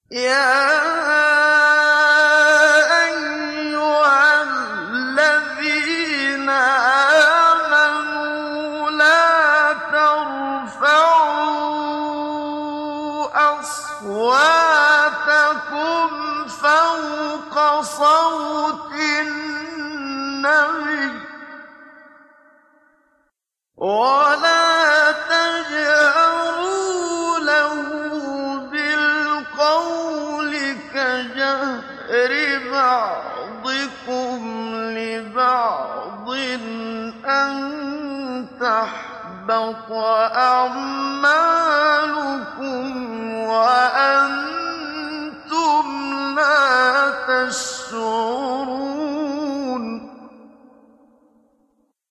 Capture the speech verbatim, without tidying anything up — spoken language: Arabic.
يَا أَيُّهَا الَّذِينَ آمَنُوا لَا تَرْفَعُوا أَصْوَاتَكُمْ فَوْقَ صَوْتِ النَّبِيِّ وَلَا تَجْهَرُوا لَهُ بِالْقَوْلِ كَجَهْرِ بَعْضِكُمْ لِبَعْضٍ أَن تَحْبَطَ أَعْمَالُكُمْ وَأَنتُمْ لَا تَشْعُرُونَ